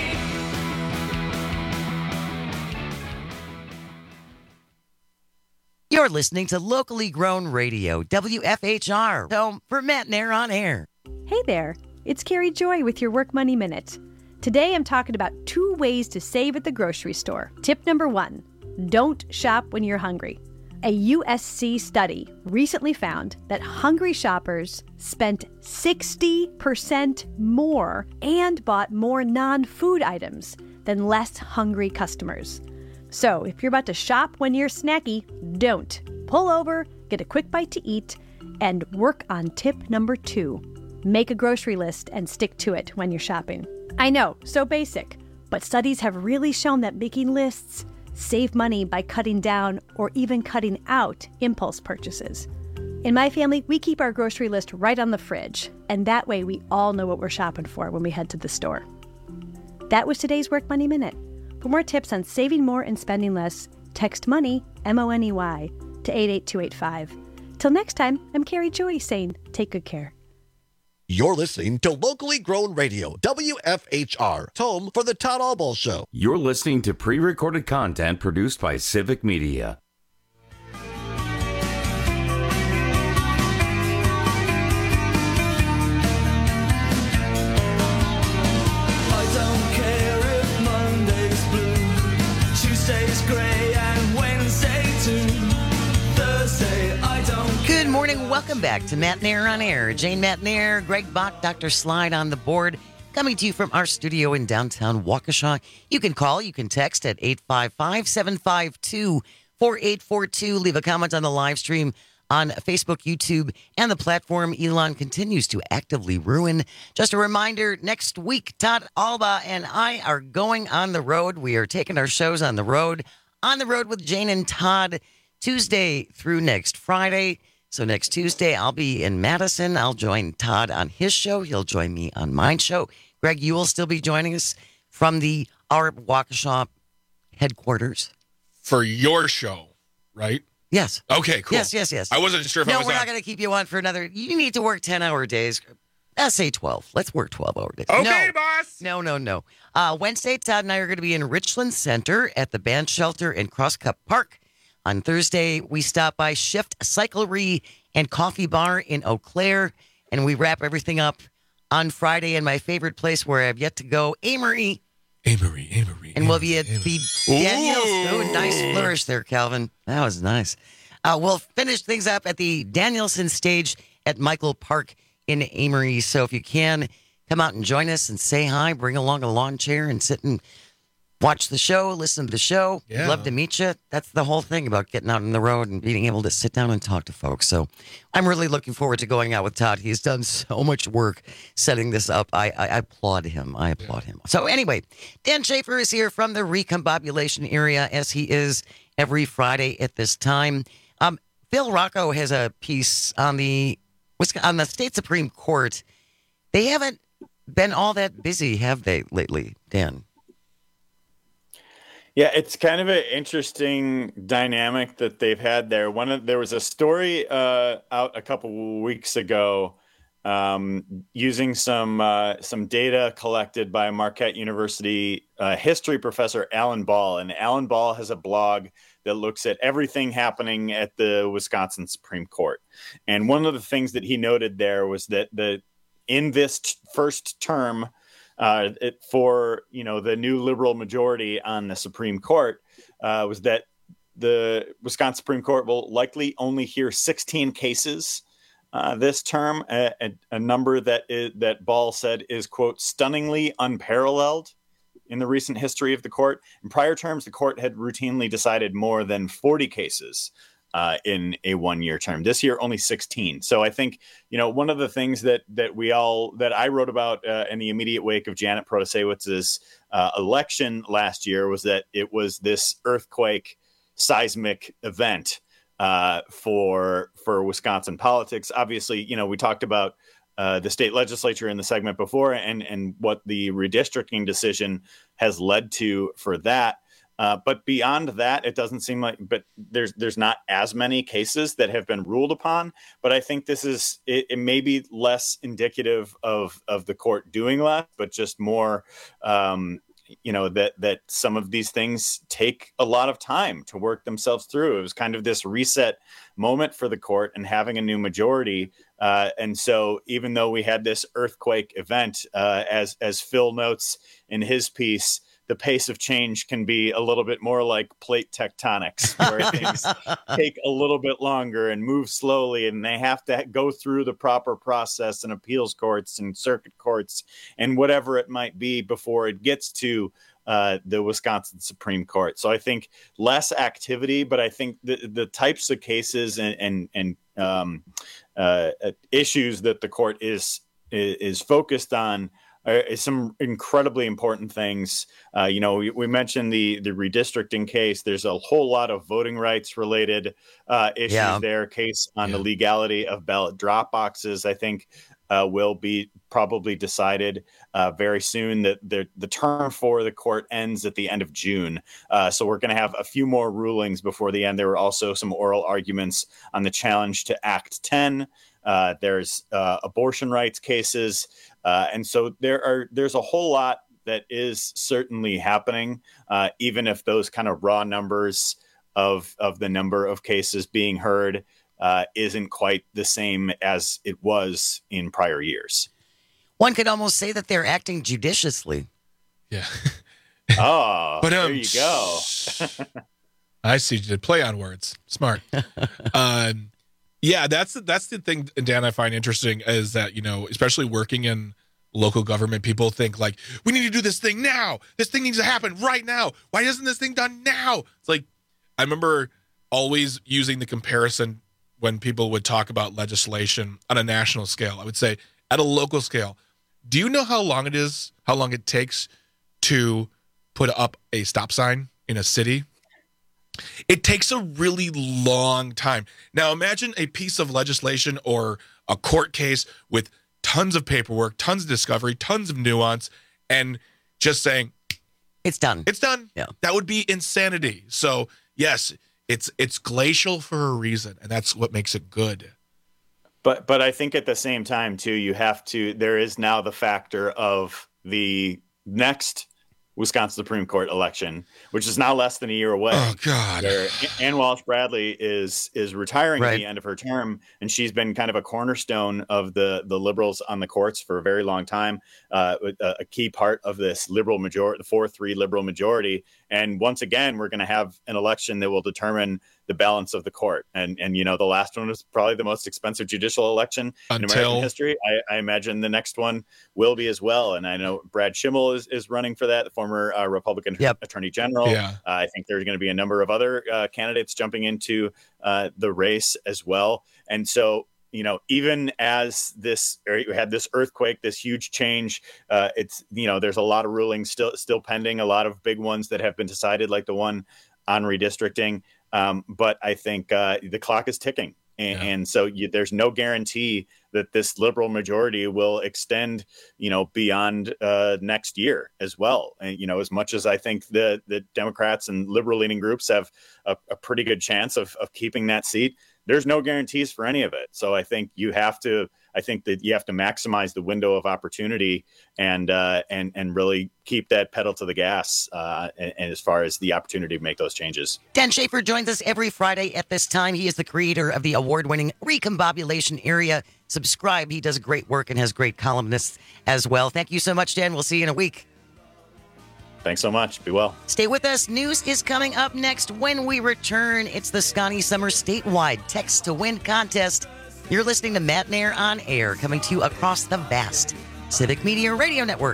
You're listening to locally grown radio, WFHR, home for Matt Nair on Air. Hey there, it's Carrie Joy with your Work Money Minute. Today I'm talking about 2 ways to save at the grocery store. Tip number 1, Don't shop when you're hungry. A USC study recently found that hungry shoppers spent 60% more and bought more non-food items than less hungry customers. So if you're about to shop when you're snacky, don't. Pull over, get a quick bite to eat, and work on tip number 2. Make a grocery list and stick to it when you're shopping. I know, so basic, but studies have really shown that making lists save money by cutting down or even cutting out impulse purchases. In my family, we keep our grocery list right on the fridge, and that way we all know what we're shopping for when we head to the store. That was today's Work Money Minute. For more tips on saving more and spending less, text MONEY, MONEY, to 88285. Till next time, I'm Carrie Joy saying take good care. You're listening to locally grown radio, WFHR, home for the Todd Albaugh Show. You're listening to pre-recorded content produced by Civic Media. I don't care if Monday's blue, Tuesday's grey, and Wednesday too. Thursday, I don't. Good morning. Welcome back to Matt Nair on Air. Jane Matt Nair, Greg Bach, Dr. Slide on the board, coming to you from our studio in downtown Waukesha. You can call, you can text at 855-752-4842. Leave a comment on the live stream on Facebook, YouTube, and the platform Elon continues to actively ruin. Just a reminder, next week, Todd Albaugh and I are going on the road. We are taking our shows on the road with Jane and Todd, Tuesday through next Friday. So next Tuesday, I'll be in Madison. I'll join Todd on his show. He'll join me on my show. Greg, you will still be joining us from our Waukesha headquarters. For your show, right? Yes. Okay, cool. Yes. I wasn't sure if I was we're not going to keep you on for another. You need to work 10-hour days. Let's say 12. Let's work 12-hour days. Okay, boss. No. Wednesday, Todd and I are going to be in Richland Center at the Band Shelter in Crosscup Park. On Thursday, we stop by Shift Cyclery and Coffee Bar in Eau Claire, and we wrap everything up on Friday in my favorite place where I've yet to go, Amory. And we'll be at the Daniels. Oh, nice flourish there, Calvin. That was nice. We'll finish things up at the Danielson stage at Michael Park in Amory. So if you can, come out and join us and say hi. Bring along a lawn chair and sit and watch the show, listen to the show. Yeah. Love to meet you. That's the whole thing about getting out on the road and being able to sit down and talk to folks. So I'm really looking forward to going out with Todd. He's done so much work setting this up. I applaud him. So anyway, Dan Schaefer is here from the recombobulation area, as he is every Friday at this time. Phil Rocco has a piece on the state Supreme Court. They haven't been all that busy, have they, lately, Dan? Yeah, it's kind of an interesting dynamic that they've had there. There was a story out a couple of weeks ago using some data collected by Marquette University history professor Alan Ball. And Alan Ball has a blog that looks at everything happening at the Wisconsin Supreme Court. And one of the things that he noted there was that in this first term, for the new liberal majority on the Supreme Court was that the Wisconsin Supreme Court will likely only hear 16 cases this term, a number that Ball said is, quote, stunningly unparalleled in the recent history of the court. In prior terms, the court had routinely decided more than 40 cases in a one-year term. This year, only 16. So I think, one of the things that I wrote about in the immediate wake of Janet Protasiewicz's election last year was that it was this earthquake seismic event for Wisconsin politics. Obviously, we talked about the state legislature in the segment before and what the redistricting decision has led to for that. But beyond that, it doesn't seem like, but there's not as many cases that have been ruled upon. But I think this is, it may be less indicative of the court doing less, but just more, that some of these things take a lot of time to work themselves through. It was kind of this reset moment for the court and having a new majority. And so even though we had this earthquake event, as Phil notes in his piece, the pace of change can be a little bit more like plate tectonics, where things take a little bit longer and move slowly, and they have to go through the proper process and appeals courts and circuit courts and whatever it might be before it gets to the Wisconsin Supreme Court. So I think less activity, but I think the types of cases and issues that the court is focused on is some incredibly important things. We mentioned the redistricting case. There's a whole lot of voting rights related issues there. Case on the legality of ballot drop boxes, I think, will be probably decided very soon. That the term for the court ends at the end of June. So we're going to have a few more rulings before the end. There were also some oral arguments on the challenge to Act 10. There's abortion rights cases. And so there's a whole lot that is certainly happening, even if those kind of raw numbers of the number of cases being heard isn't quite the same as it was in prior years. One could almost say that they're acting judiciously. Yeah. Oh, but there you go. I see you did play on words. Smart. Yeah, that's the thing, Dan, I find interesting is that, especially working in local government, people think like, we need to do this thing now. This thing needs to happen right now. Why isn't this thing done now? It's like, I remember always using the comparison when people would talk about legislation on a national scale. I would say at a local scale, do you know how long it takes to put up a stop sign in a city? It takes a really long time. Now imagine a piece of legislation or a court case with tons of paperwork, tons of discovery, tons of nuance, and just saying, it's done. It's done. Yeah. That would be insanity. So yes, it's glacial for a reason, and that's what makes it good. But I think at the same time too, there is now the factor of the next Wisconsin Supreme Court election, which is now less than a year away. Oh God! Ann Walsh Bradley is retiring at the end of her term, and she's been kind of a cornerstone of the liberals on the courts for a very long time. A key part of this liberal majority, the 4-3 liberal majority. And once again, we're going to have an election that will determine the balance of the court. And the last one was probably the most expensive judicial election in American history. I imagine the next one will be as well. And I know Brad Schimmel is running for that, the former Republican Attorney General. Yeah. I think there's going to be a number of other candidates jumping into the race as well. And so, even as we had this earthquake, this huge change, there's a lot of rulings still pending, a lot of big ones that have been decided, like the one on redistricting. But I think the clock is ticking. And so there's no guarantee that this liberal majority will extend, beyond next year as well. And, as much as I think the Democrats and liberal leaning groups have a pretty good chance of keeping that seat, there's no guarantees for any of it. So I think you have to maximize the window of opportunity and really keep that pedal to the gas and as far as the opportunity to make those changes. Dan Schaefer joins us every Friday at this time. He is the creator of the award-winning Recombobulation Area. Subscribe. He does great work and has great columnists as well. Thank you so much, Dan. We'll see you in a week. Thanks so much. Be well. Stay with us. News is coming up next when we return. It's the Scotty Summer statewide Text to Win contest. You're listening to Matt and Air on Air, coming to you across the vast Civic Media Radio Network.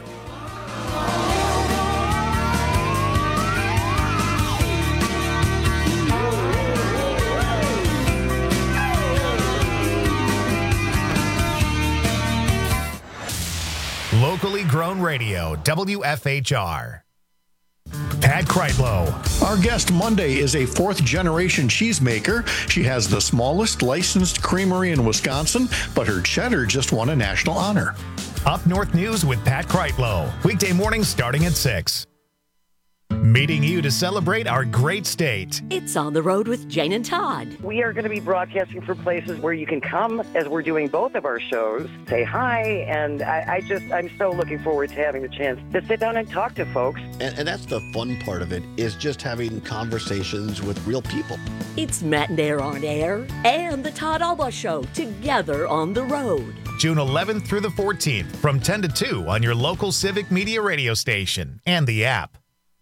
Locally grown radio, WFHR. Pat Kreitlow. Our guest Monday is a fourth-generation cheesemaker. She has the smallest licensed creamery in Wisconsin, but her cheddar just won a national honor. Up North News with Pat Kreitlow. Weekday mornings starting at 6. Meeting you to celebrate our great state. It's On the Road with Jane and Todd. We are going to be broadcasting from places where you can come as we're doing both of our shows, say hi, and I'm so looking forward to having the chance to sit down and talk to folks. And that's the fun part of it, is just having conversations with real people. It's Matt and Air on Air and the Todd Alba Show together on the road. June 11th through the 14th from 10 to 2 on your local Civic Media radio station and the app.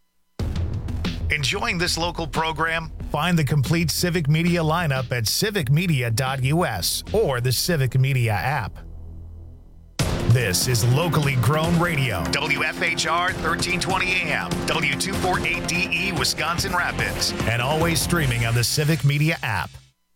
Enjoying this local program? Find the complete Civic Media lineup at civicmedia.us or the Civic Media app. This is locally grown radio. WFHR 1320 AM, W248DE, Wisconsin Rapids, and always streaming on the Civic Media app.